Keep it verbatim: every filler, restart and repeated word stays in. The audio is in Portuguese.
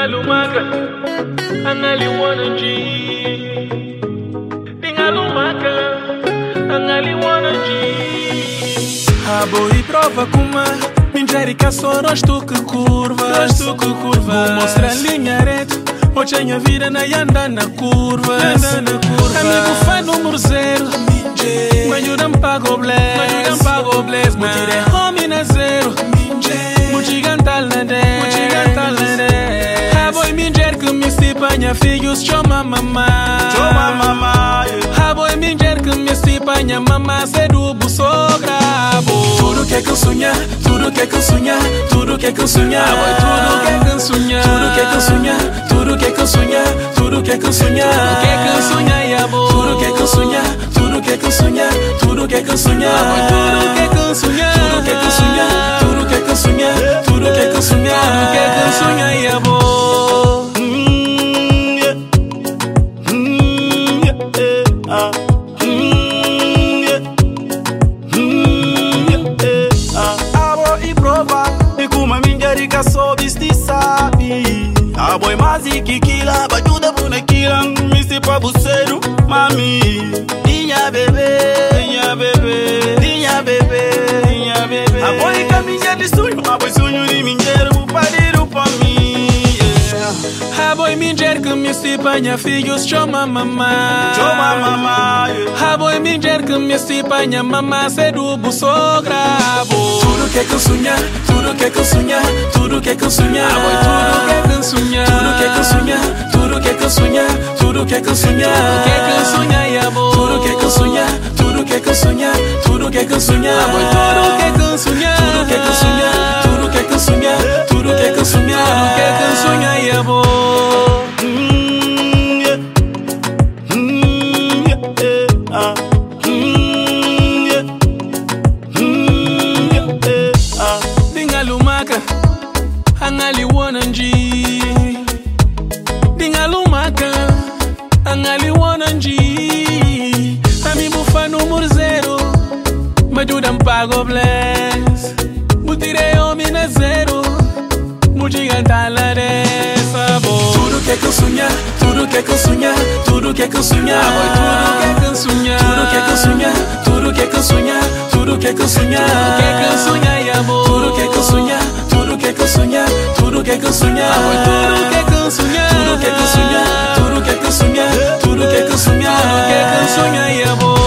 Dingalumaka, angali wanna G. Dingalumaka, angali wanna G. Rabo e prova kuma, minjerica só nós tu que curva, nós tu que curva. Vou mostrar linha reta, hoje a minha vida na anda na curva, anda na curva. Amigo fã número zero, me ajudam pago bless, me ajudam pago bless. Me tirei home na zero, me gigantal na dez, me gigantal na dez. Rabo e minjer que me estipanha filhos, chama mamá, chama mamá. Rabo e minjer que me estipanha mamá, sedubo sogra. Tudo que é que eu sonhar, tudo que é que eu sonhar, tudo que é que eu sonhar, tudo que é que eu sonhar, tudo que é que eu sonhar, tudo que é que eu sonhar, tudo que é que eu sonhar, tudo que é que eu sonhar, tudo que é que eu sonhar, tudo que é que eu sonhar, tudo que é que eu sonhar, tudo que é que eu sonhar, tudo que é que eu sonhar, tudo que é que eu sonhar, tudo que é que eu sonhar, tudo que é que eu sonhar, amor. Só viste sabe. A boy mas e que kila, bajuda bonequila, me se pa buceiro, mami. Minha bebê, minha bebê, minha bebê, minha bebê. A boy caminha de sonho, a boy sonho de minheiro, o padeiro pra mim. A boy minjer que me estipanha filhos, chama mamá, chama mamá. A boy minjer que me estipanha mamá, sedubo sogra. Tudo que é que eu sonhar, tudo que é que eu sonhar, tudo que é que eu sonhar, tudo que é que eu sonhar, tudo que é que eu sonhar, tudo que é que eu sonhar, tudo que é que eu sonhar, tudo que é que eu sonhar, amor. Tudo que é que eu sonhar, tudo que é que eu sonhar, tudo que é que eu sonhar, tudo que é que eu sonhar, tudo que é que eu sonhar, tudo que é que eu sonhar, tudo que é que eu sonhar, tudo que é que eu sonhar, amor. Angali wanna G. Dingalumaka, angali wanna G. Ami bufa número zero, me ajudam pago bless. Mutire homem na zero, mujigantala dessa boa. Tudo que é que eu sonhar, tudo que é que eu sonhar, tudo que é que eu sonhar, tudo que é que eu sonhar, tudo que é que eu sonhar, tudo que é que eu sonhar, tudo que é que eu sonhar, tudo que é que eu sonhar, amor. Tudo que é que eu sonhar, tudo que é que eu sonhar, tudo que é que eu sonhar, tudo que é que eu sonhar, tudo que é que eu sonhar, tudo que é que eu sonhar, tudo que é que eu sonhar, tudo que é que eu sonhar, amor.